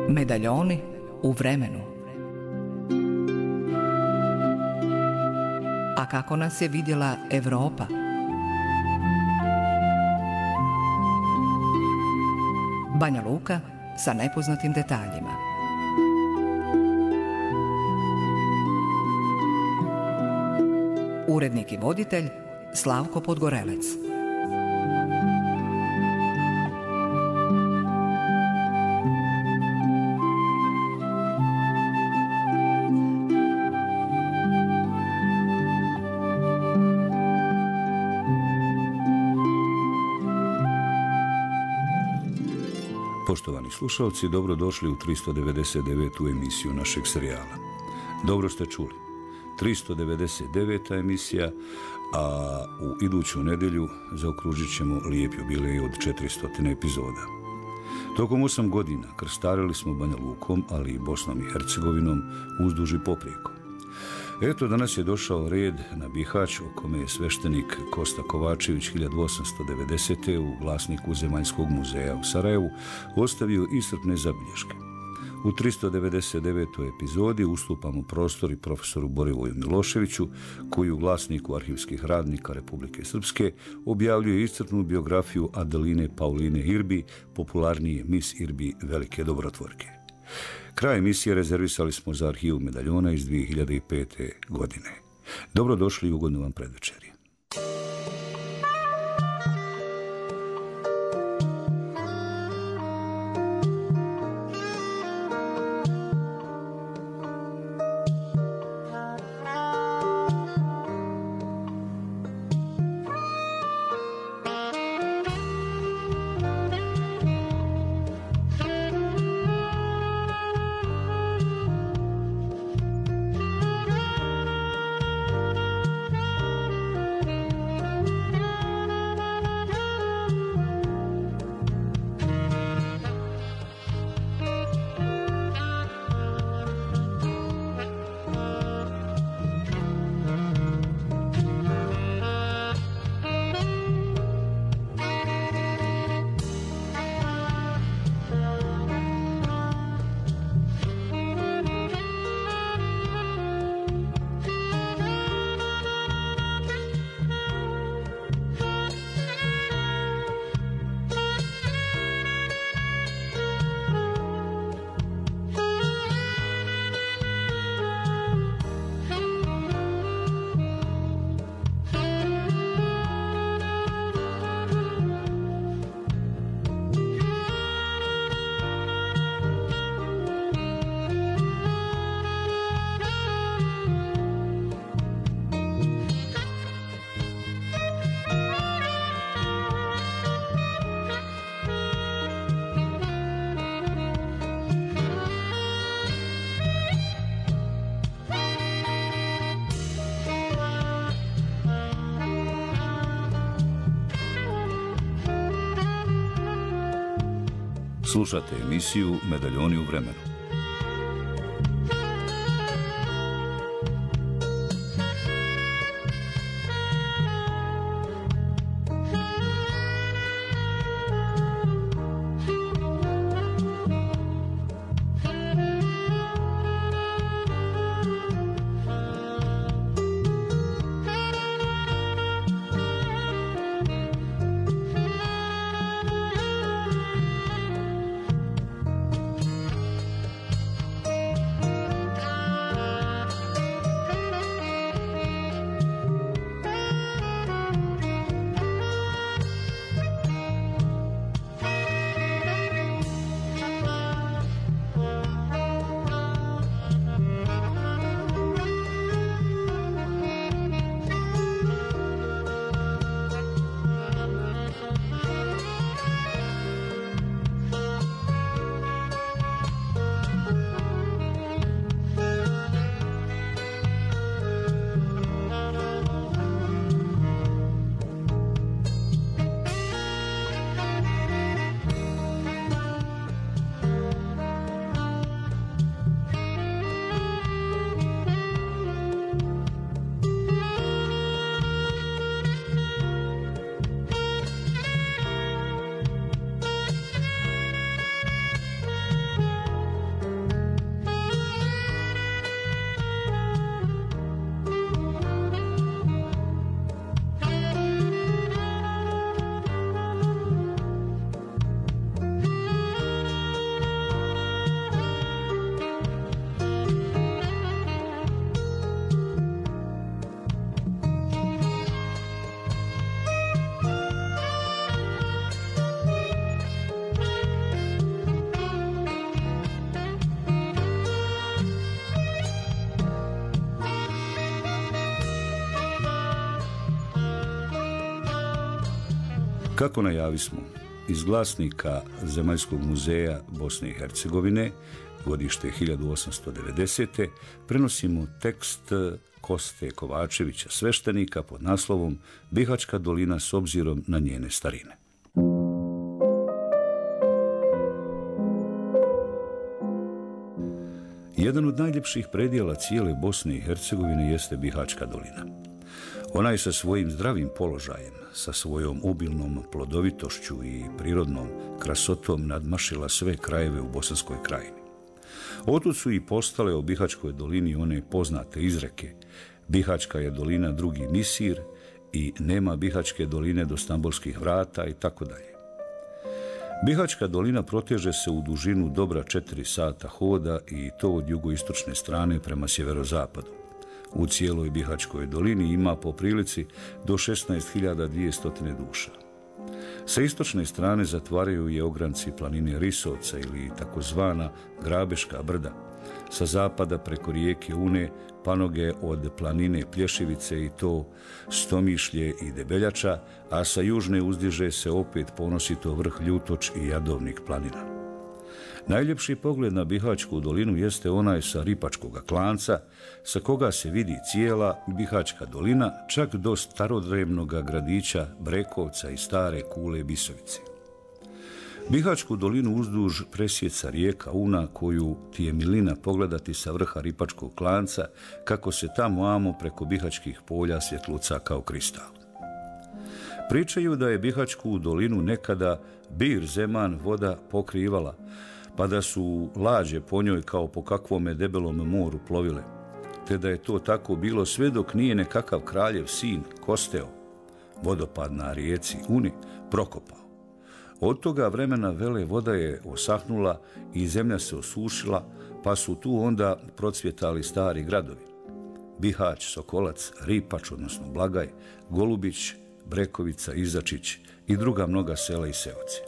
Medaljoni u vremenu. A kako nas je vidjela Evropa? Banja Luka sa nepoznatim detaljima. Urednik i voditelj Slavko Podgorelec. Poštovani slušalci, dobrodošli u 399. emisiju našeg serijala. Dobro ste čuli, 399. emisija, a u iduću nedjelju zaokružit ćemo lijep jubilej od 400 epizoda. Tokom 8 godina krstarili smo Banja Lukom, ali i Bosnom i Hercegovinom uzduž i poprijeko. Eto, danas je došao red na Bihać, o kome je sveštenik Kosta Kovačević 1890. u Glasniku Zemaljskog muzeja u Sarajevu ostavio iscrpne zabilješke. U 399. epizodi ustupamo prostor i profesoru Borivoju Miloševiću, koji u Glasniku arhivskih radnika Republike Srpske objavljuje iscrpnu biografiju Adeline Pauline Irbi, popularnije Mis Irbi velike dobrotvorke. Kraj emisije rezervisali smo za arhivu medaljona iz 2005. godine. Dobrodošli i ugodno vam predvečerje. Slušate emisiju Medaljoni u vremenu. Kako najavismo, iz glasnika Zemaljskog muzeja Bosne i Hercegovine, godište 1890. prenosimo tekst Koste Kovačevića, sveštenika, pod naslovom Bihaćka dolina s obzirom na njene starine. Jedan od najljepših predjela cijele Bosne i Hercegovine jeste Bihaćka dolina. Ona je sa svojim zdravim položajem, sa svojom obilnom plodovitošću i prirodnom krasotom nadmašila sve krajeve u Bosanskoj krajini. Otud su i postale o Bihaćkoj dolini one poznate izreke: Bihaćka je dolina drugi Misir i nema Bihaćke doline do Stambolskih vrata i tako dalje. Bihaćka dolina proteže se u dužinu dobra 4 sata hoda i to od jugoistočne strane prema sjeverozapadu. U cijeloj Bihaćkoj dolini ima po prilici do 16.200 duša. Sa istočne strane zatvaraju je ogranci planine Risovca ili takozvana Grabeška brda. Sa zapada preko rijeke Une panoge od planine Plješivice i to Stomišlje i Debeljača, a sa južne uzdiže se opet ponosito vrh Ljutoč i Jadovnik planina. Najljepši pogled na Bihaćku dolinu jeste onaj sa Ripačkoga klanca, sa koga se vidi cijela Bihaćka dolina, čak do starodrevnog gradića Brekovca i stare Kule Bisovice. Bihaćku dolinu uzduž presjeca rijeka Una, koju ti je milina pogledati sa vrha Ripačkog klanca, kako se tamo amo preko bihaćkih polja svjetluca kao kristal. Pričaju da je Bihaćku dolinu nekada Bir Zeman voda pokrivala, pa da su lađe po njoj kao po kakvome debelom moru plovile, te da je to tako bilo sve dok nije nekakav kraljev sin Kosteo, vodopad na rijeci Uni, prokopao. Od toga vremena vele voda je osahnula i zemlja se osušila, pa su tu onda procvjetali stari gradovi: Bihać, Sokolac, Ripač, odnosno Blagaj, Golubić, Brekovica, Izačić i druga mnoga sela i seoci.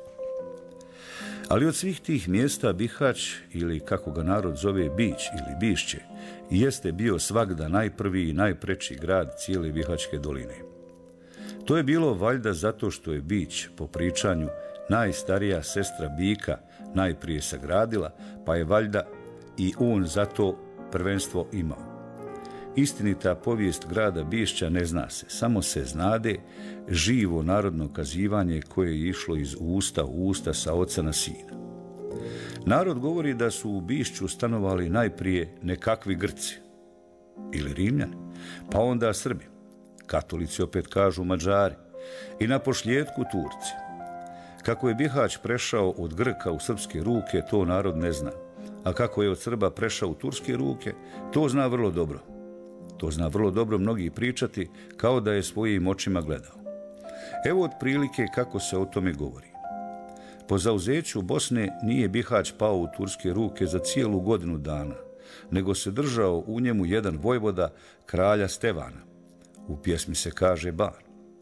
Ali od svih tih mjesta Bihać, ili kako ga narod zove Bić ili Bišće, jeste bio svagda najprvi i najpreči grad cijele Bihaćke doline. To je bilo valjda zato što je Bić, po pričanju, najstarija sestra Bika najprije sagradila, pa je valjda i on zato prvenstvo imao. Istinita povijest grada Bišća ne zna se, samo se znade živo narodno kazivanje koje je išlo iz usta u usta sa oca na sina. Narod govori da su u Bišću stanovali najprije nekakvi Grci ili Rimljani, pa onda Srbi, katolici opet kažu Mađari i na pošljetku Turci. Kako je Bihać prešao od Grka u srpske ruke, to narod ne zna, a kako je od Srba prešao u turske ruke, to zna vrlo dobro. To zna vrlo dobro mnogi pričati kao da je svojim očima gledao. Evo otprilike kako se o tome govori. Po zauzeću Bosne nije Bihać pao u turske ruke za cijelu godinu dana, nego se držao u njemu jedan vojvoda kralja Stevana. U pjesmi se kaže Ban.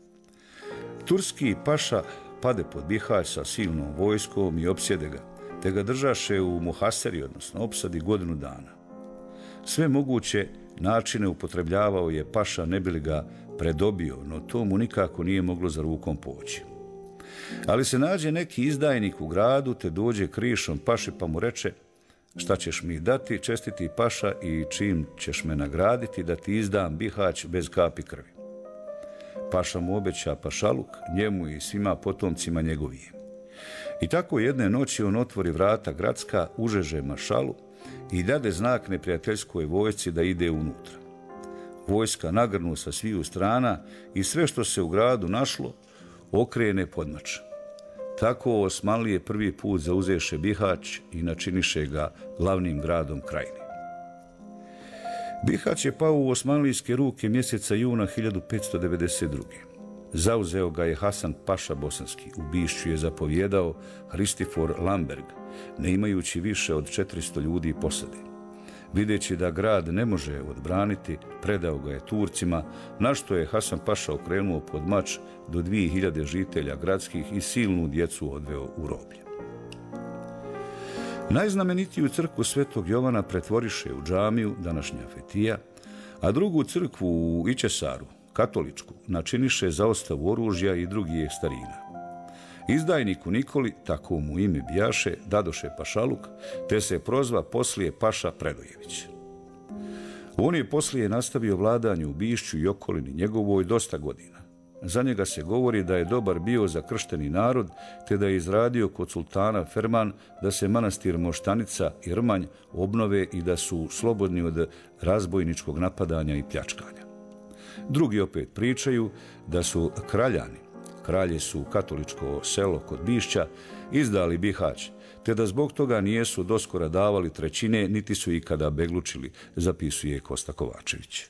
Turski paša pade pod Bihać sa silnom vojskom i opsjede ga, te ga držaše u muhaseri, odnosno opsadi, godinu dana. Sve moguće načine upotrebljavao je paša ne bi li ga predobio, no to mu nikako nije moglo za rukom poći. Ali se nađe neki izdajnik u gradu, te dođe krišom paši pa mu reče: šta ćeš mi dati, čestiti paša, i čim ćeš me nagraditi da ti izdam Bihać bez kapi krvi. Paša mu obeća pašaluk, njemu i svima potomcima njegovije. I tako jedne noći on otvori vrata gradska, užeže mašalu i dade znak neprijateljskoj vojsci da ide unutra. Vojska nagrnu sa sviju strana i sve što se u gradu našlo okrene podmač. Tako Osmanlije prvi put zauzeše Bihać i načiniše ga glavnim gradom krajine. Bihać je pao u osmanlijske ruke mjeseca juna 1592. Zauzeo ga je Hasan Paša Bosanski. U Bišću je zapovjedao Hristifor Lamberg, ne imajući više od 400 ljudi posade. Videći da grad ne može odbraniti, predao ga je Turcima, na što je Hasan Paša okrenuo pod mač do 2000 žitelja gradskih i silnu djecu odveo u roblje. Najznamenitiju crkvu Svetog Jovana pretvoriše u džamiju, današnja Fetija, a drugu crkvu u Ičesaru, katoličku, načiniše za ostavu oružja i drugih starina. Izdajniku Nikoli, tako mu ime bijaše, dadoše pašaluk, te se prozva poslije Paša Predojević. On je poslije nastavio vladanje u Bišću i okolini njegovoj dosta godina. Za njega se govori da je dobar bio za kršteni narod, te da je izradio kod sultana Ferman da se manastir Moštanica i Rmanj obnove i da su slobodni od razbojničkog napadanja i pljačkanja. Drugi opet pričaju da su kraljani, kralje su katoličko selo kod Bišća, izdali Bihać, te da zbog toga nijesu doskora davali trećine, niti su ikada beglučili, zapisuje Kosta Kovačević.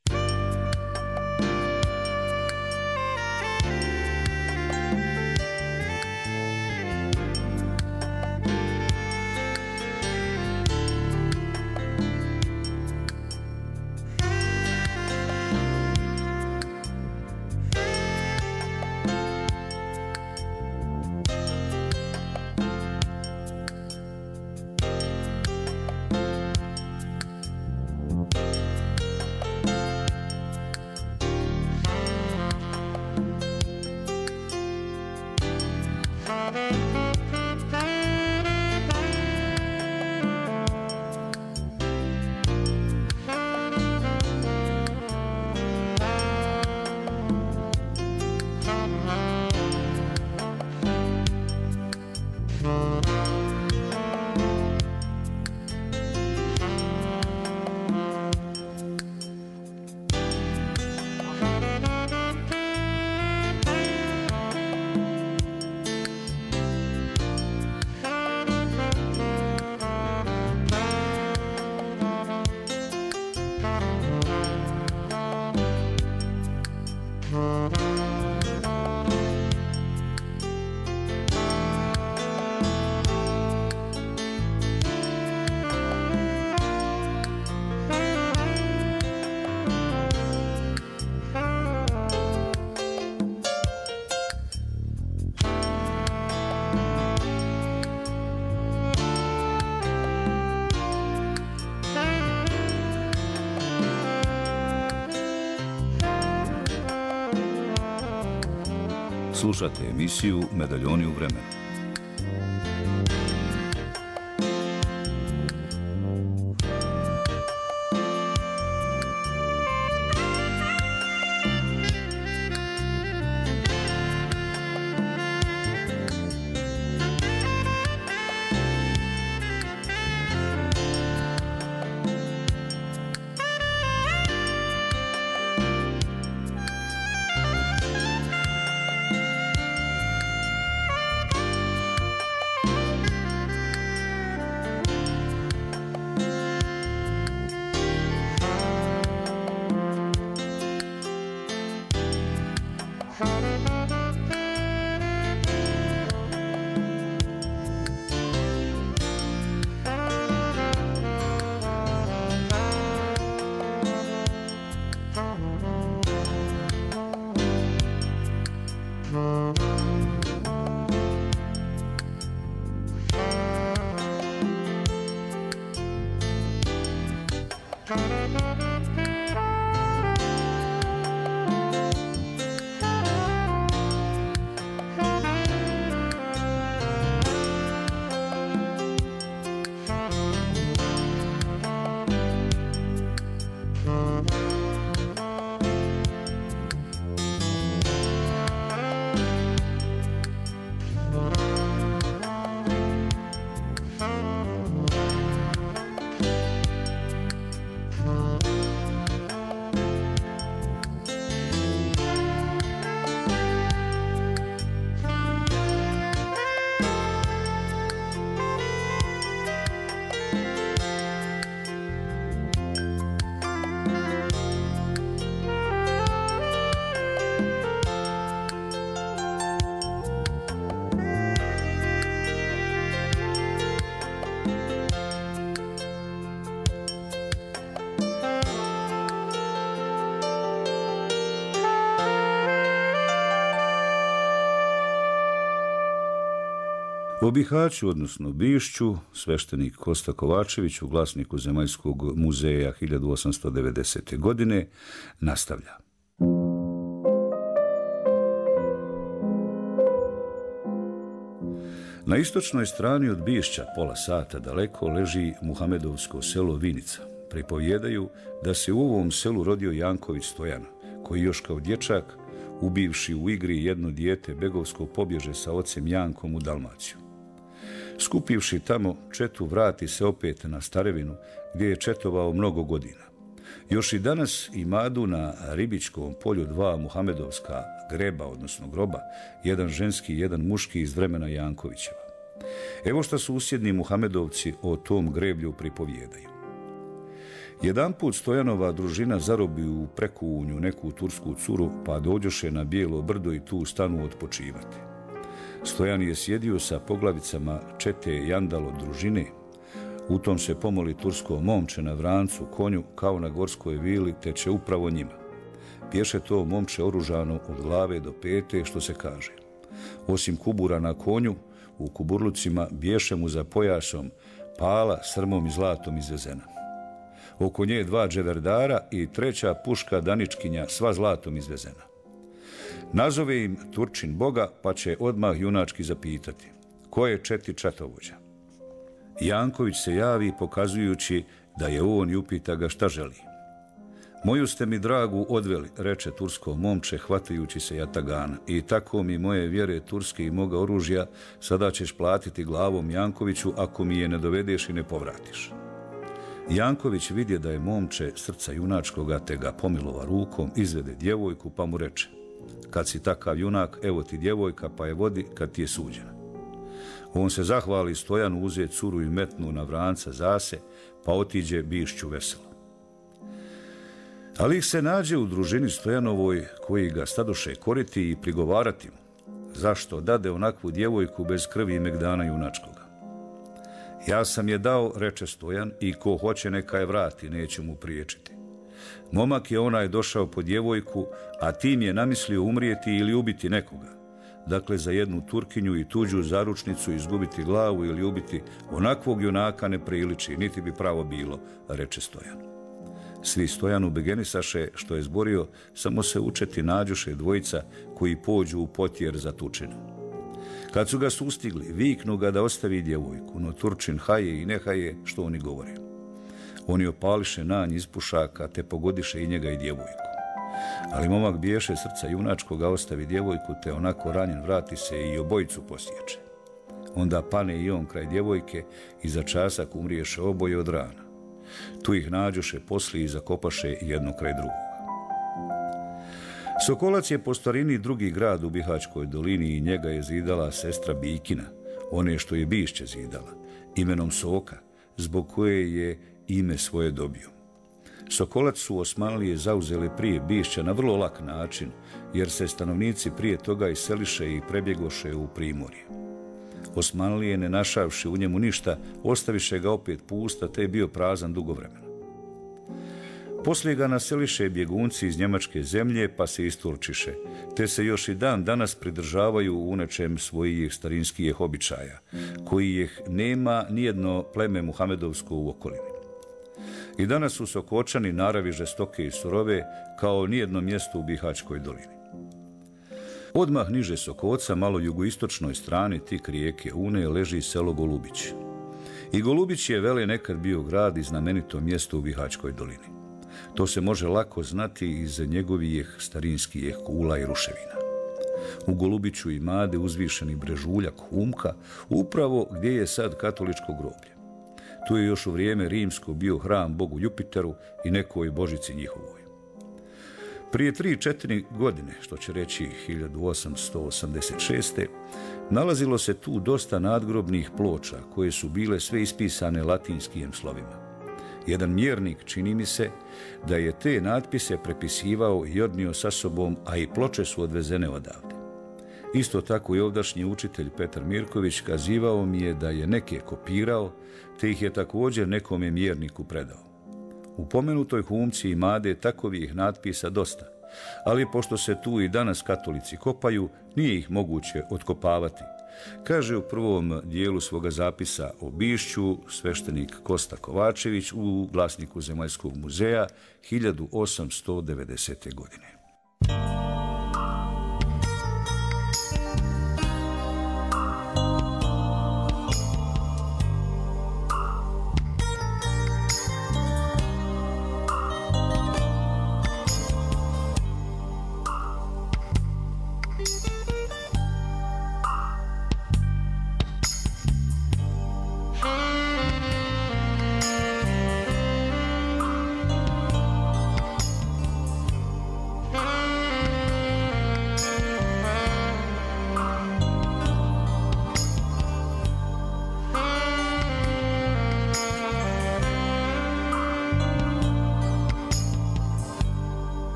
Slušate emisiju Medaljoni u vremenu. U Bihaću, odnosno Bišću, sveštenik Kosta Kovačević u Glasniku Zemaljskog muzeja 1890. godine nastavlja. Na istočnoj strani od Bišća, pola sata daleko, leži Muhamedovsko selo Vinica. Pripovjedaju da se u ovom selu rodio Janković Stojan, koji još kao dječak, ubivši u igri jedno dijete begovsko, pobježe sa ocem Jankom u Dalmaciju. Skupivši tamo četu, vrati se opet na Starevinu, gdje je četovao mnogo godina. Još i danas imadu na Ribičkovom polju dva Muhamedovska greba, odnosno groba, jedan ženski i jedan muški iz vremena Jankovićeva. Evo što susjedni Muhamedovci o tom greblju pripovjedaju. Jedanput Stojanova družina zarobi u Prekuvunju neku tursku curu, pa dođoše na Bijelo brdo i tu stanu odpočivati. Stojan je sjedio sa poglavicama čete Jandalo družine. U tom se pomoli tursko momče na vrancu, konju, kao na gorskoj vili, teče upravo njima. Pješe to momče oružano od glave do pete, što se kaže. Osim kubura na konju, u kuburlucima bješe mu za pojasom pala srmom i zlatom izvezena. Oko nje dva dževerdara i treća puška daničkinja, sva zlatom izvezena. Nazove im Turčin Boga, pa će odmah junački zapitati: ko je četi čatovođa? Janković se javi pokazujući da je on i upita ga šta želi. Moju ste mi dragu odveli, reče tursko momče, hvatajući se jatagana, i tako mi moje vjere turske i moga oružja sada ćeš platiti glavom Jankoviću ako mi je ne dovedeš i ne povratiš. Janković vidje da je momče srca junačkoga, te ga pomilova rukom, izvede djevojku pa mu reče: kad si takav junak, evo ti djevojka, pa je vodi kad ti je suđena. On se zahvali Stojanu, uze curu i metnu na vranca zase, pa otiđe Bišću veselo. Ali ih se nađe u družini Stojanovoj, koji ga stadoše koriti i prigovarati mu: zašto dade onakvu djevojku bez krvi i megdana junačkoga? Ja sam je dao, reče Stojan, i ko hoće neka je vrati, neće mu priječiti. Momak je onaj došao po djevojku, a tim je namislio umrijeti ili ubiti nekoga. Dakle, za jednu Turkinju i tuđu zaručnicu izgubiti glavu ili ubiti onakvog junaka ne priliči, niti bi pravo bilo, reče Stojan. Svi Stojanu begenisaše što je zborio, samo se učeti nađoše dvojica koji pođu u potjer za tučinu. Kad su ga sustigli, viknu ga da ostavi djevojku, no Turčin haje i ne haje što oni govore. Oni opališe nanj iz pušaka, te pogodiše i njega i djevojku. Ali momak biješe srca junačkoga, ostavi djevojku, te onako ranjen vrati se i obojicu posječe. Onda pane i on kraj djevojke i za časak umriješe oboje od rana. Tu ih nađoše poslije i zakopaše jedno kraj drugog. Sokolac je po starini drugi grad u Bihaćkoj dolini i njega je zidala sestra Bikina, one što je Bišće zidala, imenom Soka, zbog koje je ime svoje dobio. Sokolac su Osmanlije zauzele prije Bišća na vrlo lak način, jer se stanovnici prije toga iseliše i prebjegoše u Primorje. Osmanlije, ne našavši u njemu ništa, ostaviše ga opet pusta, te je bio prazan dugo vremena. Poslije ga naseliše bjegunci iz njemačke zemlje, pa se isturčiše, te se još i dan danas pridržavaju u nečem svojih starinskih običaja, kojih nema nijedno pleme Muhamedovsko u okolini. I danas su Sokočani naravi žestoke i surove kao nijedno mjesto u Bihaćkoj dolini. Odmah niže Sokoca, malo jugoistočnoj strani tik rijeke Une, leži selo Golubić. I Golubić je vele nekad bio grad i znamenito mjesto u Bihaćkoj dolini. To se može lako znati iz njegovih starinskih kula i ruševina. U Golubiću imade uzvišeni brežuljak Humka, upravo gdje je sad katoličko groblje. Tu je još u vrijeme rimsko bio hram bogu Jupiteru i nekoj božici njihovoj. Prije 3-4 godine, što će reći 1886. nalazilo se tu dosta nadgrobnih ploča koje su bile sve ispisane latinskim slovima. Jedan mjernik, čini mi se, da je te natpise prepisivao i odnio sa sobom, a i ploče su odvezene odavde. Isto tako i ovdašnji učitelj Petar Mirković kazivao mi je da je neke kopirao, te ih je također nekome mjerniku predao. U pomenutoj Humci imade takovih natpisa dosta, ali pošto se tu i danas katolici kopaju, nije ih moguće otkopavati. Kaže u prvom dijelu svoga zapisa o Bišću sveštenik Kosta Kovačević u Glasniku Zemaljskog muzeja 1890. godine.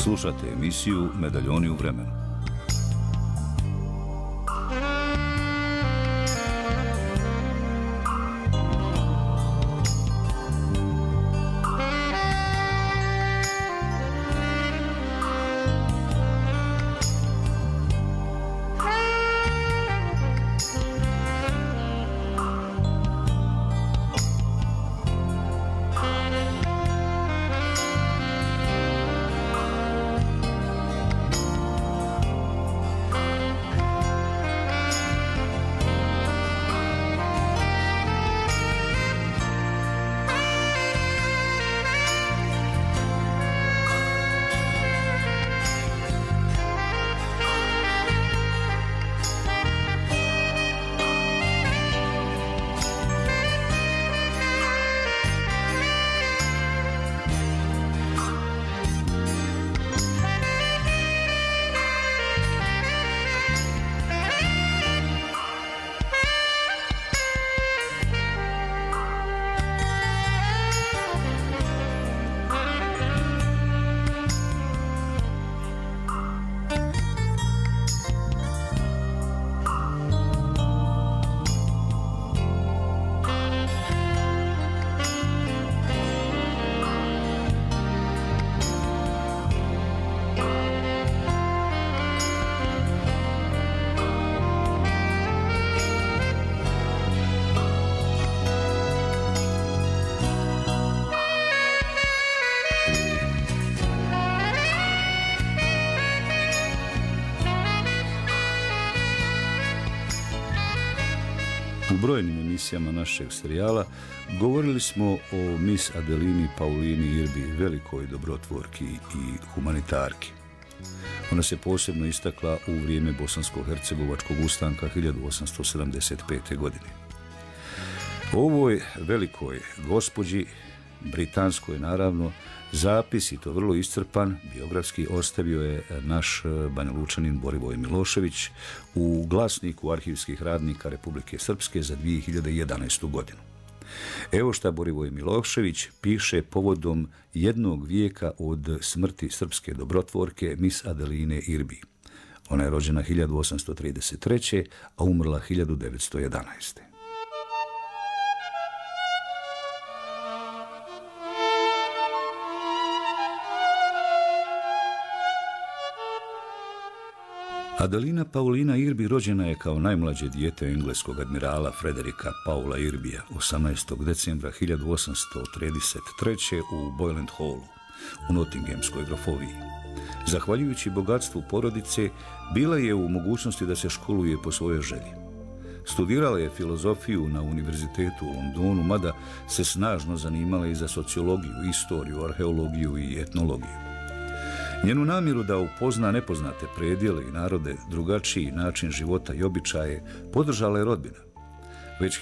Slušate emisiju Medaljoni u vremenu. U brojnim emisijama našeg serijala govorili smo o Miss Adelini Paulini Irbi, velikoj dobrotvorki i humanitarki. Ona se posebno istakla u vrijeme bosansko-hercegovačkog ustanka 1875. godine. O ovoj velikoj gospođi, britanskoj naravno, zapis, i to vrlo iscrpan, biografski, ostavio je naš Banjalučanin Borivoj Milošević u Glasniku arhivskih radnika Republike Srpske za 2011. godinu. Evo šta Borivoj Milošević piše povodom jednog vijeka od smrti srpske dobrotvorke Miss Adeline Irbi. Ona je rođena 1833. a umrla 1911. Adelina Paulina Irbi rođena je kao najmlađe dijete engleskog admirala Frederika Paula Irbija 18. decembra 1833. u Boyland Hallu u Nottinghamskoj grofoviji. Zahvaljujući bogatstvu porodice, bila je u mogućnosti da se školuje po svojoj želji. Studirala je filozofiju na univerzitetu u Londonu, mada se snažno zanimala i za sociologiju, istoriju, arheologiju i etnologiju. Njenu namjeru da upozna nepoznate predjele i narode, drugačiji način života i običaje podržala je rodbina. Već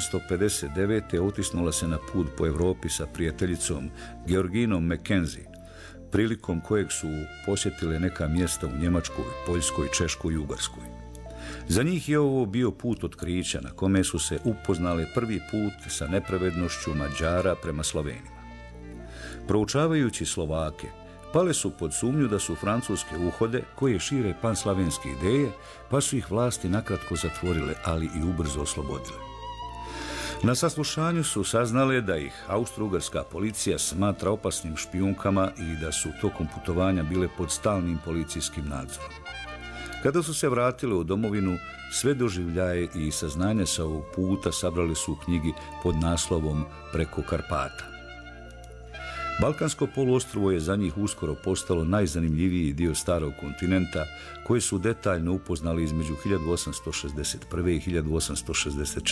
1859. otisnula se na put po Europi sa prijateljicom Georginom Mackenzie, prilikom kojeg su posjetile neka mjesta u Njemačkoj, Poljskoj, Češkoj i Ugarskoj. Za njih je ovo bio put otkrića na kome su se upoznale prvi put sa nepravednošću Mađara prema Slovenima. Proučavajući Slovake, pale su pod sumnju da su francuske uhode koje šire panslavenske ideje, pa su ih vlasti nakratko zatvorile, ali i ubrzo oslobodile. Na saslušanju su saznale da ih austro-ugarska policija smatra opasnim špijunkama i da su tokom putovanja bile pod stalnim policijskim nadzorom. Kada su se vratile u domovinu, sve doživljaje i saznanja sa ovog puta sabrali su u knjigi pod naslovom Preko Karpata. Balkansko poluostrvo je za njih uskoro postalo najzanimljiviji dio starog kontinenta, koji su detaljno upoznali između 1861. i 1864.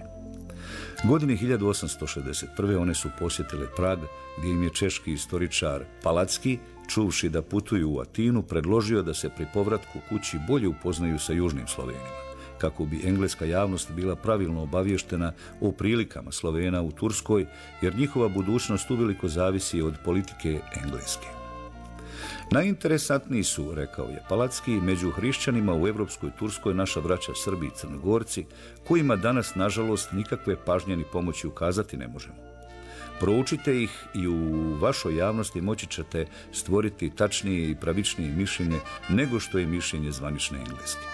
Godine 1861. one su posjetile Prag, gdje im je češki istoričar Palacki, čuvši da putuju u Atinu, predložio da se pri povratku kući bolje upoznaju sa južnim Slovenima, kako bi engleska javnost bila pravilno obavještena o prilikama Slovena u Turskoj, jer njihova budućnost uveliko zavisi od politike Engleske. Najinteresantniji su, rekao je Palacki, među hrišćanima u evropskoj Turskoj naša braća Srbi i Crnogorci, kojima danas, nažalost, nikakve pažnje ni pomoći ukazati ne možemo. Proučite ih i u vašoj javnosti moći ćete stvoriti tačnije i pravičnije mišljenje nego što je mišljenje zvanične Engleske.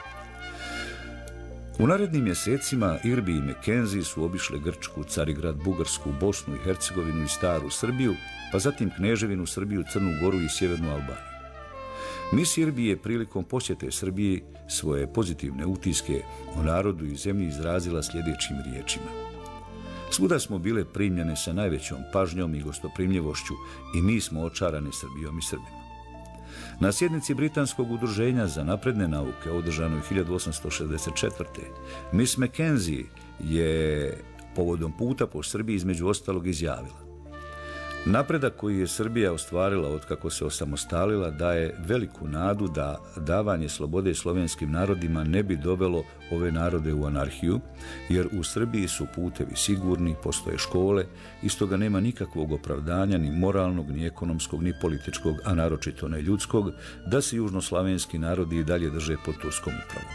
U narednim mjesecima Irby i Mackenzie su obišle Grčku, Carigrad, Bugarsku, Bosnu i Hercegovinu i Staru Srbiju, pa zatim Kneževinu Srbiju, Crnu Goru i Sjevernu Albaniju. Miss Irby je prilikom posjete Srbiji svoje pozitivne utiske o narodu i zemlji izrazila sljedećim riječima. Svuda smo bile primljene sa najvećom pažnjom i gostoprimljivošću i mi smo očarane Srbijom i Srbima. Na sjednici Britanskog udruženja za napredne nauke, održanoj 1864. Miss Mackenzie je povodom puta po Srbiji između ostalog izjavila: napredak koji je Srbija ostvarila otkako se osamostalila daje veliku nadu da davanje slobode slovenskim narodima ne bi dovelo ove narode u anarhiju, jer u Srbiji su putevi sigurni, postoje škole i stoga nema nikakvog opravdanja ni moralnog, ni ekonomskog, ni političkog, a naročito ne ljudskog, da se južnoslavenski narodi i dalje drže pod turskom upravom.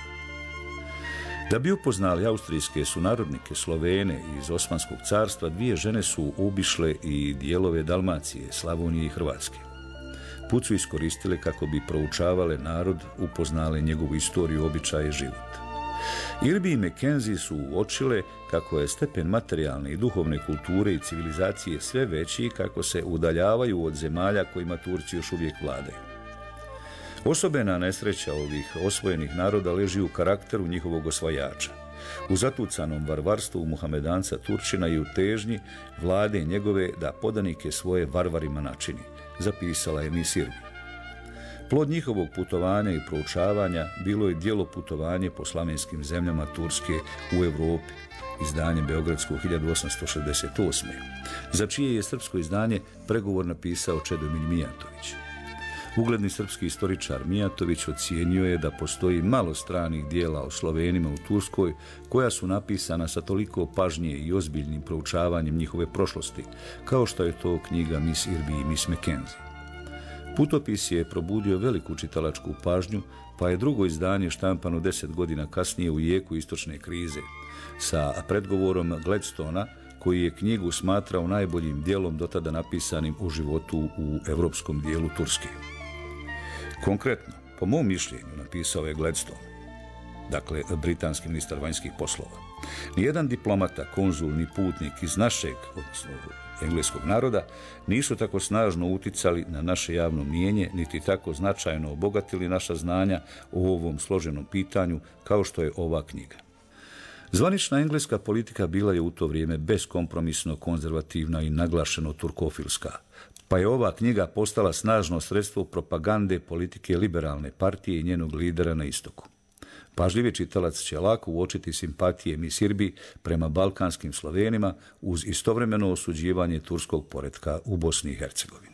Da bi upoznali austrijske sunarodnike Slovene iz Osmanskog carstva, dvije žene su obišle i dijelove Dalmacije, Slavonije i Hrvatske. Put su iskoristile kako bi proučavale narod, upoznale njegovu istoriju, običaje i život. Irby i Mackenzie su uočile kako je stepen materijalne i duhovne kulture i civilizacije sve veći i kako se udaljavaju od zemalja kojima Turci još uvijek vladaju. Osobena nesreća ovih osvojenih naroda leži u karakteru njihovog osvajača, u zatucanom varvarstvu Muhamedanca Turčina i u težnji vlade njegove da podanike svoje varvarima načini, zapisala je Miss Irby. Plod njihovog putovanja i proučavanja bilo je djelo putovanje po slavenskim zemljama Turske u Europi, izdanje beogradsko 1868. za čije je srpsko izdanje pregovor napisao Čedomir Mijatović. Ugledni srpski istoričar Mijatović ocijenio je da postoji malo stranih dijela o Slovenima u Turskoj koja su napisana sa toliko pažnje i ozbiljnim proučavanjem njihove prošlosti, kao što je to knjiga Miss Irby i Miss Mackenzie. Putopis je probudio veliku čitalačku pažnju, pa je drugo izdanje štampano 10 godina kasnije u jeku istočne krize, sa predgovorom Gladstona, koji je knjigu smatrao najboljim dijelom dotada napisanim o životu u evropskom dijelu Turske. Konkretno, po mom mišljenju, napisao je Gladstone, dakle britanski ministar vanjskih poslova, nijedan diplomata, konzul ni putnik iz našeg, odnosno engleskog naroda, nisu tako snažno uticali na naše javno mnijenje, niti tako značajno obogatili naša znanja o ovom složenom pitanju kao što je ova knjiga. Zvanična engleska politika bila je u to vrijeme beskompromisno konzervativna i naglašeno turkofilska, pa je ova knjiga postala snažno sredstvo propagande politike liberalne partije i njenog lidera na istoku. Pažljivi čitalac će lako uočiti simpatije Miss Irby prema balkanskim Slovenima uz istovremeno osuđivanje turskog poretka u Bosni i Hercegovini.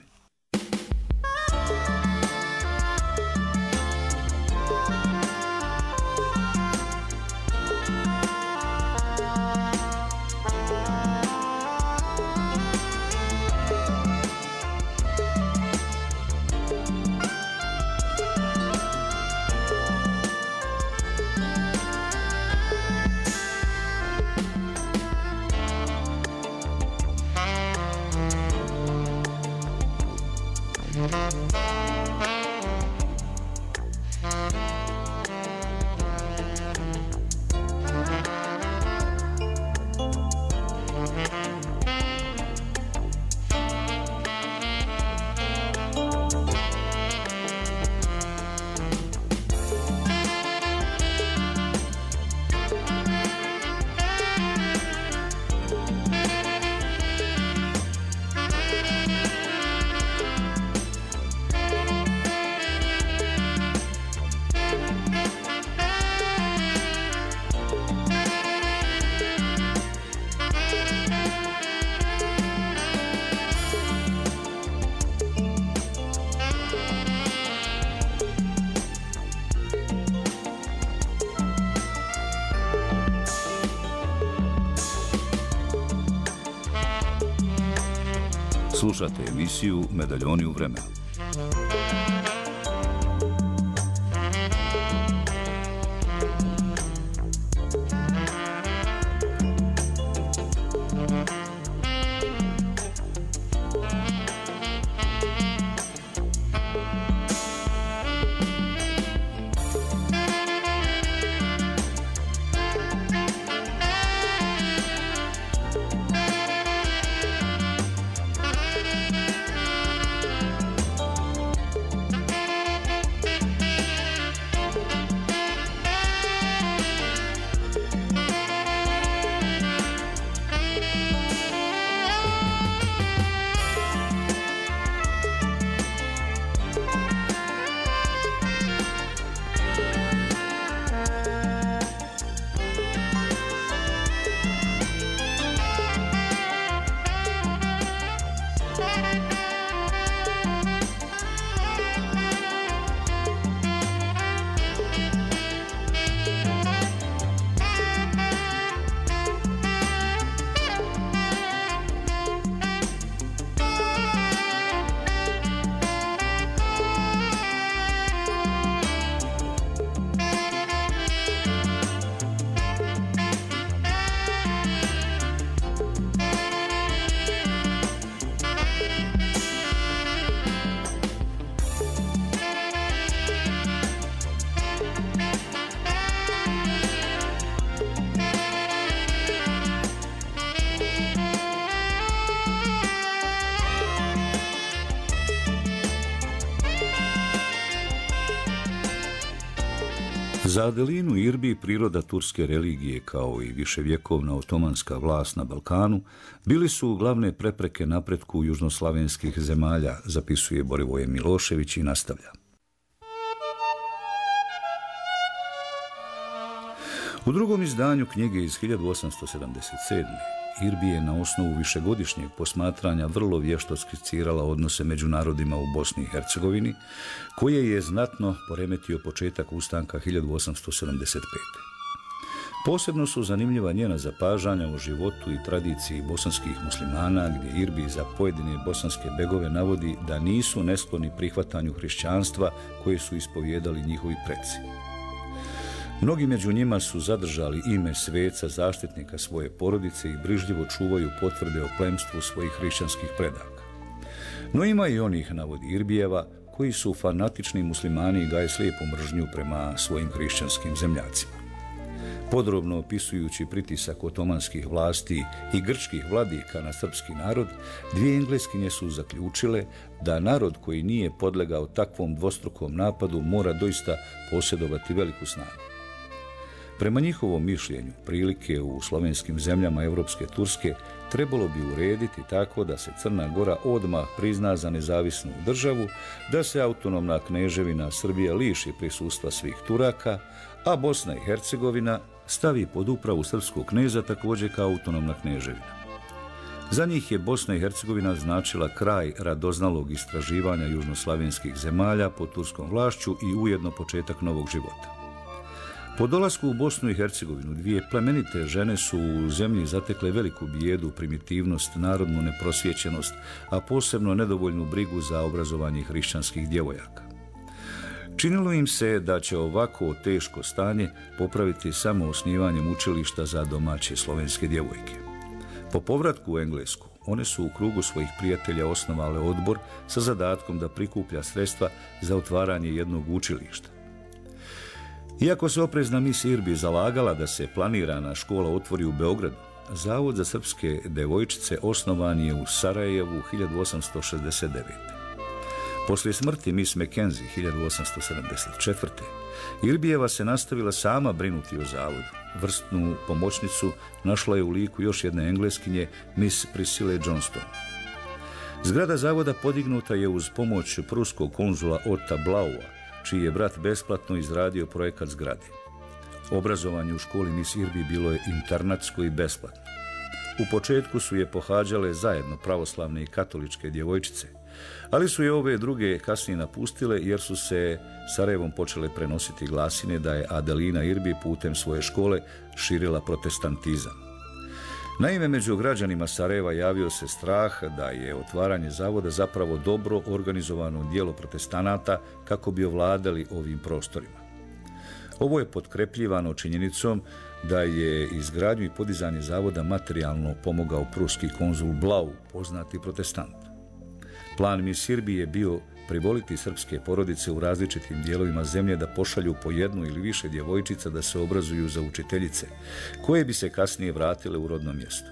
Slušate emisiju Medaljoni u vremenu. Za Adelinu Irbi priroda turske religije kao i viševjekovna otomanska vlast na Balkanu bili su glavne prepreke napretku južnoslavenskih zemalja, zapisuje Borivoje Milošević i nastavlja. U drugom izdanju knjige iz 1877. Irbi je na osnovu višegodišnjeg posmatranja vrlo vješto skicirala odnose među narodima u Bosni i Hercegovini, koje je znatno poremetio početak ustanka 1875. Posebno su zanimljiva njena zapažanja o životu i tradiciji bosanskih muslimana, gdje Irbi za pojedine bosanske begove navodi da nisu neskloni prihvatanju hrišćanstva koje su ispovijedali njihovi preci. Mnogi među njima su zadržali ime sveca zaštitnika svoje porodice i brižljivo čuvaju potvrde o plemstvu svojih hrišćanskih predaka. No ima i onih, navodi Irbijeva, koji su fanatični muslimani i gaje slijepu mržnju prema svojim hrišćanskim zemljacima. Podrobno opisujući pritisak otomanskih vlasti i grčkih vladika na srpski narod, dvije Engleskinje su zaključile da narod koji nije podlegao takvom dvostrukom napadu mora doista posjedovati veliku snagu. Prema njihovom mišljenju, prilike u slovenskim zemljama Evropske Turske trebalo bi urediti tako da se Crna Gora odmah prizna za nezavisnu državu, da se autonomna kneževina Srbija liši prisustva svih Turaka, a Bosna i Hercegovina stavi pod upravu srpskog kneza također kao autonomna kneževina. Za njih je Bosna i Hercegovina značila kraj radoznalog istraživanja južnoslavenskih zemalja pod turskom vlašću i ujedno početak novog života. Po dolasku u Bosnu i Hercegovinu dvije plemenite žene su u zemlji zatekle veliku bijedu, primitivnost, narodnu neprosvjećenost, a posebno nedovoljnu brigu za obrazovanje hrišćanskih djevojaka. Činilo im se da će ovako teško stanje popraviti samo osnivanjem učilišta za domaće slovenske djevojke. Po povratku u Englesku, one su u krugu svojih prijatelja osnovale odbor sa zadatkom da prikuplja sredstva za otvaranje jednog učilišta. Iako se oprezna mis Irbi zalagala da se planirana škola otvori u Beogradu, Zavod za srpske devojčice osnovan je u Sarajevu 1869. Poslije smrti mis Mackenzie 1874. Irbijeva se nastavila sama brinuti o zavodu. Vrstnu pomoćnicu našla je u liku još jedne Engleskinje, miss Priscilla Johnston. Zgrada zavoda podignuta je uz pomoć pruskog konzula Otta Blaua, čiji je brat besplatno izradio projekat zgrade. Obrazovanje u školi Miss Irbi bilo je internatsko i besplatno. U početku su je pohađale zajedno pravoslavne i katoličke djevojčice, ali su je ove druge kasnije napustile jer su se Sarajevom počele prenositi glasine da je Adelina Irbi putem svoje škole širila protestantizam. Naime, među građanima Sarajeva javio se strah da je otvaranje zavoda zapravo dobro organizovano djelo protestanata kako bi ovladali ovim prostorima. Ovo je potkrepljivano činjenicom da je izgradnju i podizanje zavoda materijalno pomogao pruski konzul Blau, poznati protestant. Plan Miss Irbi je bio privoliti srpske porodice u različitim dijelovima zemlje da pošalju po jednu ili više djevojčica da se obrazuju za učiteljice, koje bi se kasnije vratile u rodno mjesto.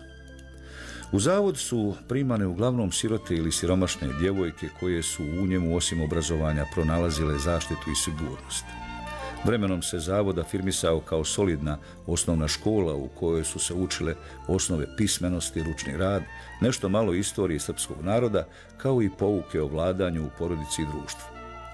U zavod su primane uglavnom sirote ili siromašne djevojke koje su u njemu osim obrazovanja pronalazile zaštitu i sigurnost. Vremenom se zavod afirmisao kao solidna osnovna škola u kojoj su se učile osnove pismenosti, ručni rad, nešto malo istorije srpskog naroda, kao i pouke o vladanju u porodici i društvu.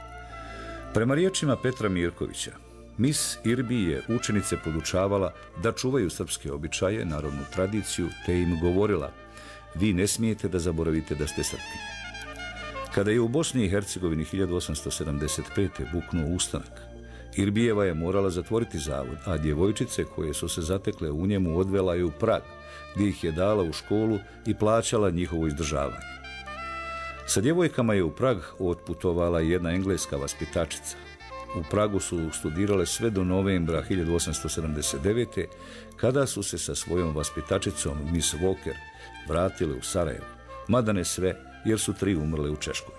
Prema riječima Petra Mirkovića, Miss Irbi je učenice podučavala da čuvaju srpske običaje, narodnu tradiciju, te im govorila: vi ne smijete da zaboravite da ste Srpkinje. Kada je u Bosni i Hercegovini 1875. buknuo ustanak, Irbijeva je morala zatvoriti zavod, a djevojčice koje su se zatekle u njemu odvela je u Prag, gdje ih je dala u školu i plaćala njihovo izdržavanje. Sa djevojkama je u Prag otputovala jedna engleska vaspitačica. U Pragu su studirale sve do novembra 1879. kada su se sa svojom vaspitačicom Miss Walker vratile u Sarajevo, mada ne sve jer su 3 umrle u Češkoj.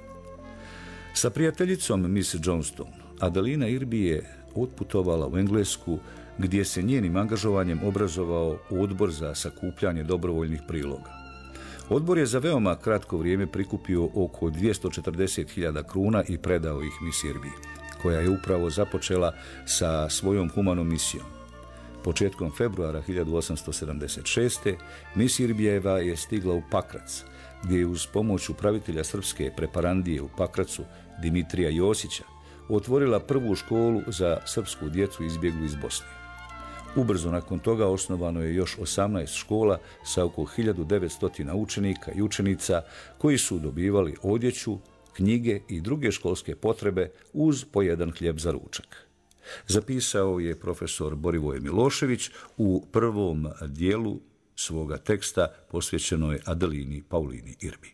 Sa prijateljicom Miss Johnston Adelina Irbi je otputovala u Englesku, gdje se njenim angažovanjem obrazovao odbor za sakupljanje dobrovoljnih priloga. Odbor je za veoma kratko vrijeme prikupio oko 240.000 kruna i predao ih Miss Irbi. koja je upravo započela sa svojom humanom misijom. Početkom februara 1876. Misirbijeva je stigla u Pakrac, gdje je uz pomoć upravitelja srpske preparandije u Pakracu, Dimitrija Josića, otvorila prvu školu za srpsku djecu izbjeglu iz Bosne. Ubrzo nakon toga osnovano je još 18 škola sa oko 1900 učenika i učenica koji su dobivali odjeću, knjige i druge školske potrebe uz po jedan hljeb za ručak. Zapisao je profesor Borivoje Milošević u prvom dijelu svoga teksta posvećenoj Adelini Paulini Irbi.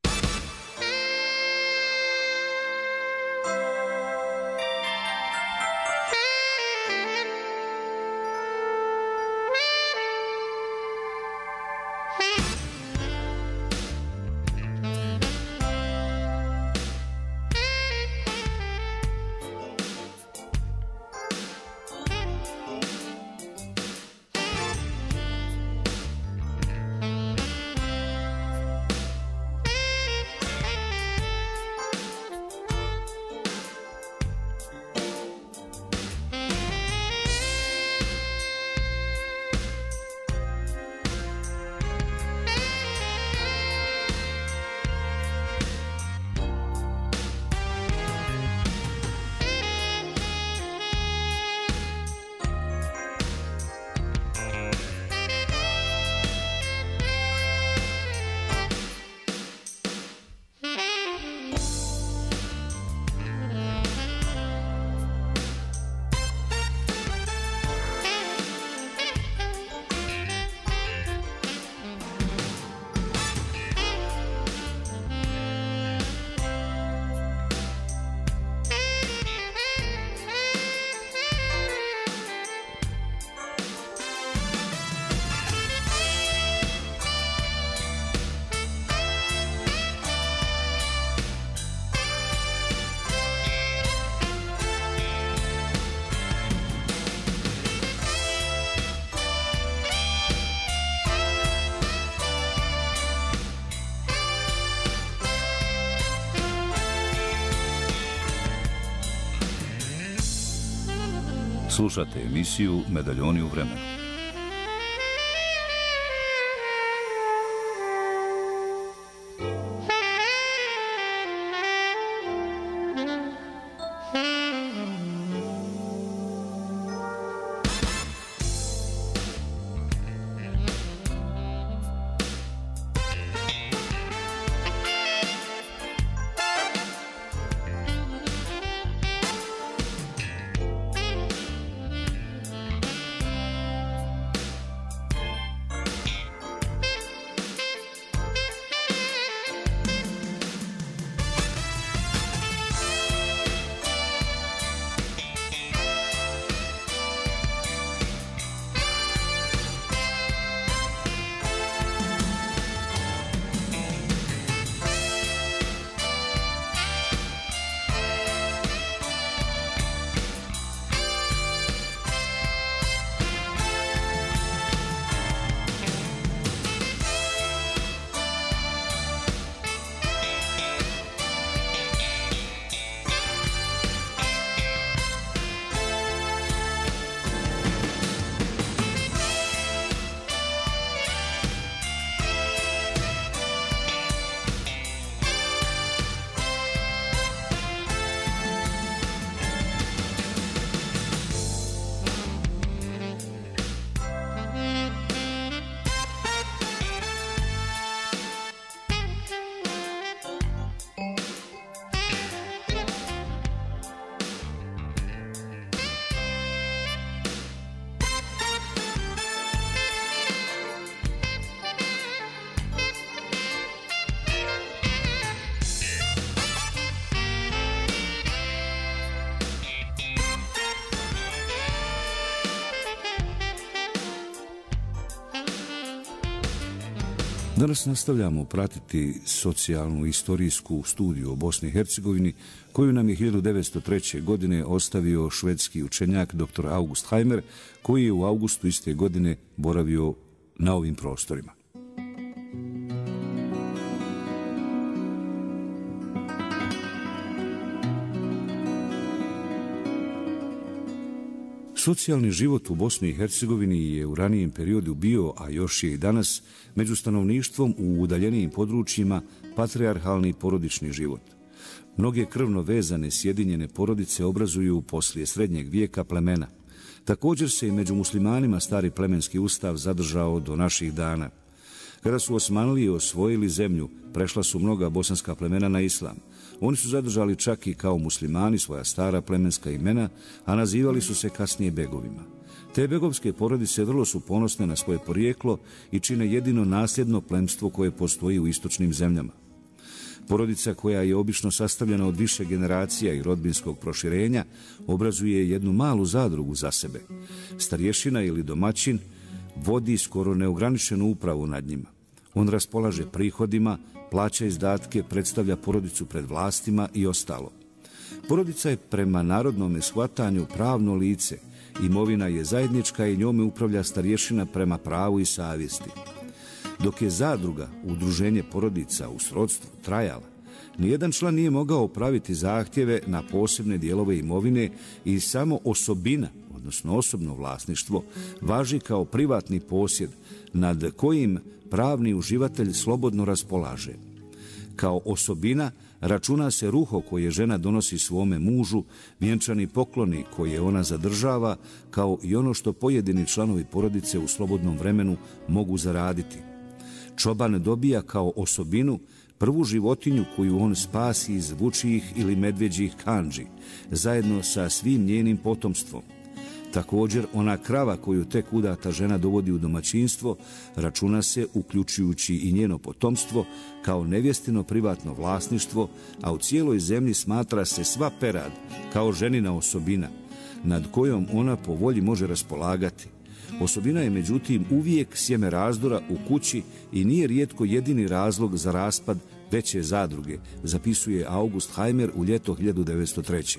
Slušate emisiju Medaljoni u vremenu. Danas nastavljamo pratiti socijalnu i istorijsku studiju o Bosni i Hercegovini koju nam je 1903. godine ostavio švedski učenjak dr. August Heimer, koji je u augustu iste godine boravio na ovim prostorima. Socijalni život u Bosni i Hercegovini je u ranijem periodu bio, a još je i danas, među stanovništvom u udaljenijim područjima patrijarhalni porodični život. Mnoge krvno vezane sjedinjene porodice obrazuju poslije srednjeg vijeka plemena. Također se i među muslimanima stari plemenski ustav zadržao do naših dana. Kada su Osmanlije osvojili zemlju, prešla su mnoga bosanska plemena na islam. Oni su zadržali čak i kao muslimani svoja stara plemenska imena, a nazivali su se kasnije begovima. Te begovske porodice vrlo su ponosne na svoje porijeklo i čine jedino nasljedno plemstvo koje postoji u istočnim zemljama. Porodica, koja je obično sastavljena od više generacija i rodbinskog proširenja, obrazuje jednu malu zadrugu za sebe. Starješina ili domaćin vodi skoro neograničenu upravu nad njima. On raspolaže prihodima, plaća izdatke, predstavlja porodicu pred vlastima i ostalo. Porodica je prema narodnom shvatanju pravno lice, imovina je zajednička i njome upravlja starješina prema pravu i savjesti. Dok je zadruga, udruženje porodica u srodstvu, trajala, nijedan član nije mogao praviti zahtjeve na posebne dijelove imovine i samo osobina, odnosno osobno vlasništvo, važi kao privatni posjed nad kojim pravni uživatelj slobodno raspolaže. Kao osobina računa se ruho koje žena donosi svome mužu, vjenčani pokloni koje ona zadržava, kao i ono što pojedini članovi porodice u slobodnom vremenu mogu zaraditi. Čoban dobija kao osobinu prvu životinju koju on spasi iz vučijih ili medvjeđih kandži, zajedno sa svim njenim potomstvom. Također, ona krava koju tek udata žena dovodi u domaćinstvo računa se, uključujući i njeno potomstvo, kao nevjestino privatno vlasništvo, a u cijeloj zemlji smatra se sva perad kao ženina osobina, nad kojom ona po volji može raspolagati. Osobina je međutim uvijek sjeme razdora u kući i nije rijetko jedini razlog za raspad veće zadruge, zapisuje August Hajmer u ljeto 1903.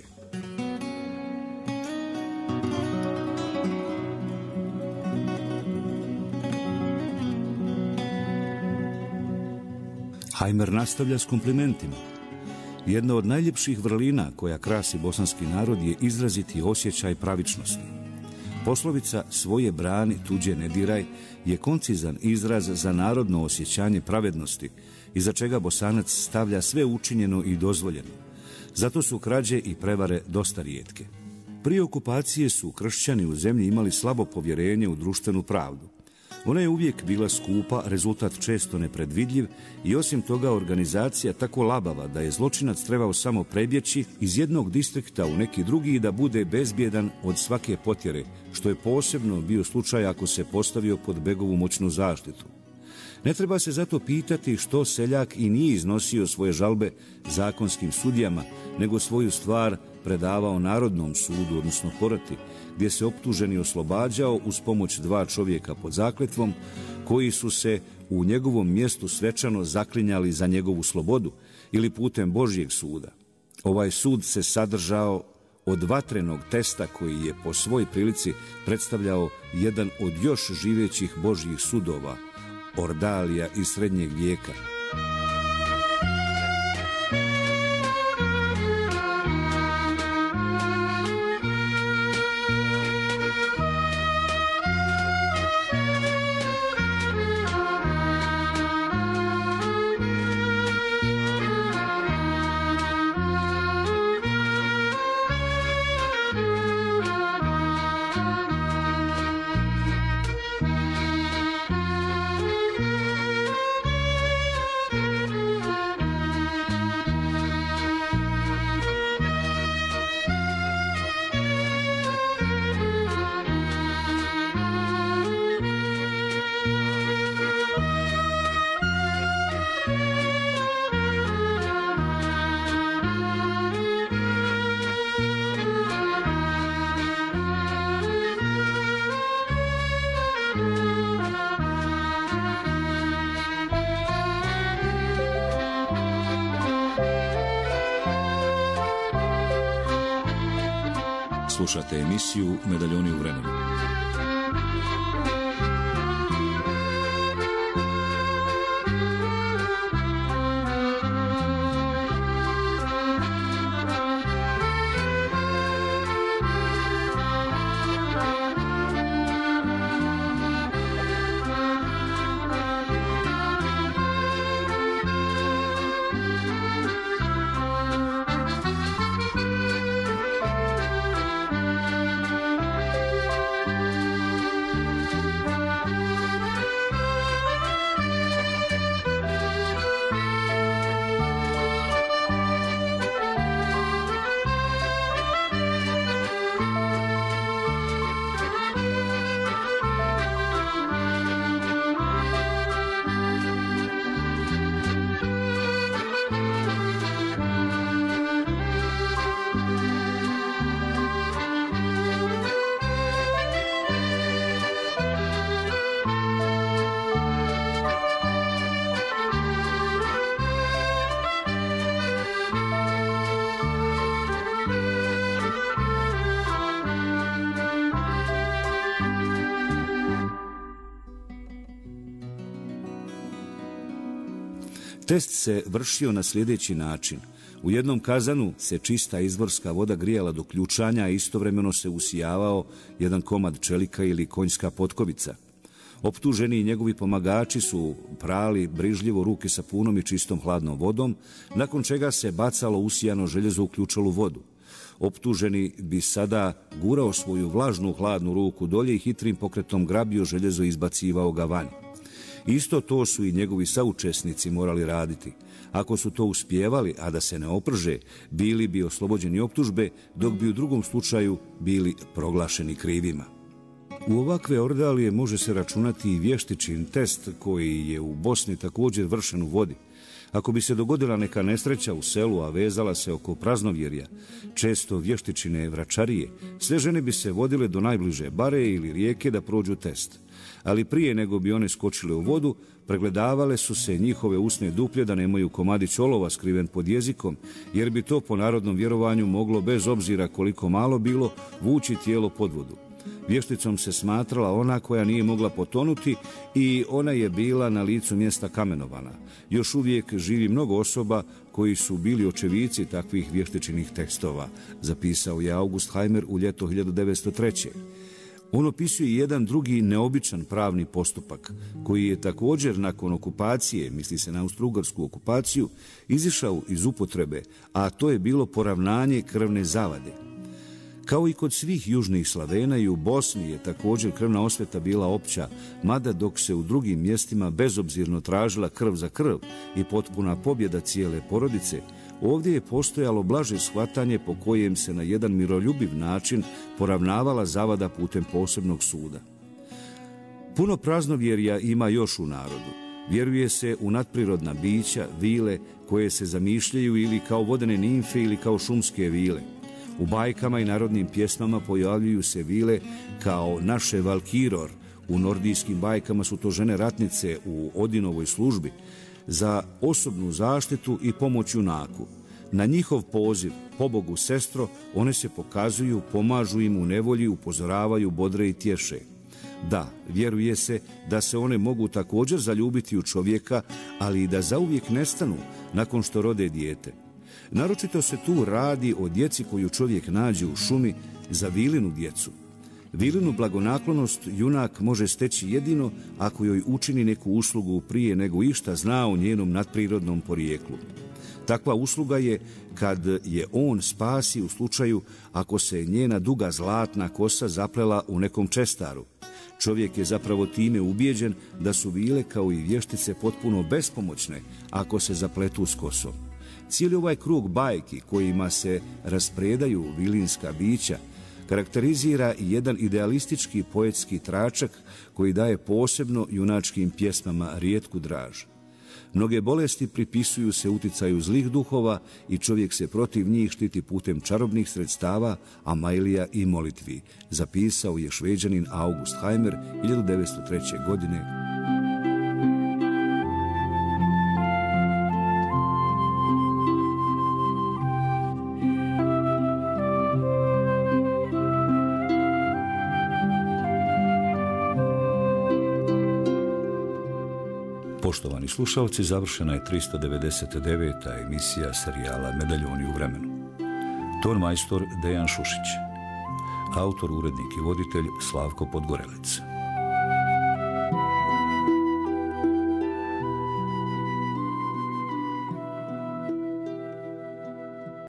Hajmer nastavlja s komplimentima. Jedna od najljepših vrlina koja krasi bosanski narod je izraziti osjećaj pravičnosti. Poslovica svoje brani, tuđe ne diraj je koncizan izraz za narodno osjećanje pravednosti, iza čega Bosanac stavlja sve učinjeno i dozvoljeno. Zato su krađe i prevare dosta rijetke. Prije okupacije su kršćani u zemlji imali slabo povjerenje u društvenu pravdu. Ona je uvijek bila skupa, rezultat često nepredvidljiv i osim toga organizacija tako labava da je zločinac trebao samo prebjeći iz jednog distrikta u neki drugi i da bude bezbjedan od svake potjere, što je posebno bio slučaj ako se postavio pod begovu moćnu zaštitu. Ne treba se zato pitati što seljak i nije iznosio svoje žalbe zakonskim sudijama, nego svoju stvar predavao Narodnom sudu, odnosno poroti, gdje se optuženi oslobađao uz pomoć dva čovjeka pod zakletvom, koji su se u njegovom mjestu svečano zaklinjali za njegovu slobodu ili putem Božjeg suda. Ovaj sud se sadržao od vatrenog testa koji je po svoj prilici predstavljao jedan od još živećih Božjih sudova, ordalija iz srednjeg vijeka. Slušate emisiju Medaljoni u vremenu. Test se vršio na sljedeći način. U jednom kazanu se čista izvorska voda grijala do ključanja, a istovremeno se usijavao jedan komad čelika ili konjska potkovica. Optuženi i njegovi pomagači su prali brižljivo ruke sapunom i čistom hladnom vodom, nakon čega se bacalo usijano željezo u ključalu vodu. Optuženi bi sada gurao svoju vlažnu hladnu ruku dolje i hitrim pokretom grabio željezo i izbacivao ga van. Isto to su i njegovi saučesnici morali raditi. Ako su to uspijevali, a da se ne oprže, bili bi oslobođeni optužbe, dok bi u drugom slučaju bili proglašeni krivima. U ovakve ordalije može se računati i vještičin test koji je u Bosni također vršen u vodi. Ako bi se dogodila neka nesreća u selu, a vezala se oko praznovjerja, često vještičine vračarije, sve žene bi se vodile do najbliže bare ili rijeke da prođu test. Ali prije nego bi one skočile u vodu, pregledavale su se njihove usne duplje da nemaju komadić olova skriven pod jezikom, jer bi to po narodnom vjerovanju moglo, bez obzira koliko malo bilo, vući tijelo pod vodu. Vješticom se smatrala ona koja nije mogla potonuti i ona je bila na licu mjesta kamenovana. Još uvijek živi mnogo osoba koji su bili očevici takvih vještičinih tekstova, zapisao je August Haimer u ljeto 1903. On opisuje jedan drugi neobičan pravni postupak, koji je također nakon okupacije, misli se na austrougarsku okupaciju, izišao iz upotrebe, a to je bilo poravnanje krvne zavade. Kao i kod svih južnih Slavena, i u Bosni je također krvna osveta bila opća, mada dok se u drugim mjestima bezobzirno tražila krv za krv i potpuna pobjeda cijele porodice, ovdje je postojalo blaže shvatanje po kojem se na jedan miroljubiv način poravnavala zavada putem posebnog suda. Puno praznovjerja ima još u narodu. Vjeruje se u nadprirodna bića, vile, koje se zamišljaju ili kao vodene nimfe ili kao šumske vile. U bajkama i narodnim pjesmama pojavljuju se vile kao naše valkiror. U nordijskim bajkama su to žene ratnice u Odinovoj službi za osobnu zaštitu i pomoć junaku. Na njihov poziv, pobogu sestro, one se pokazuju, pomažu im u nevolji, upozoravaju, bodre i tješe. Da, vjeruje se da se one mogu također zaljubiti u čovjeka, ali i da zauvijek nestanu nakon što rode dijete. Naročito se tu radi o djeci koju čovjek nađe u šumi za Vilinu djecu. Vilinu blagonaklonost junak može steći jedino ako joj učini neku uslugu prije nego išta zna o njenom nadprirodnom porijeklu. Takva usluga je kad je on spasi u slučaju ako se njena duga zlatna kosa zaplela u nekom čestaru. Čovjek je zapravo time ubijeđen da su vile kao i vještice potpuno bespomoćne ako se zapletu s kosom. Cijeli ovaj krug bajki kojima se raspredaju vilinska bića karakterizira i jedan idealistički poetski tračak koji daje posebno junačkim pjesmama rijetku draž. Mnoge bolesti pripisuju se uticaju zlih duhova i čovjek se protiv njih štiti putem čarobnih sredstava, amajlija i molitvi, zapisao je Šveđanin August Haimer 1903. godine. Poštovani slušalci, završena je 399. emisija serijala Medaljoni u vremenu. Ton majstor Dejan Šušić. Autor, urednik i voditelj Slavko Podgorelec.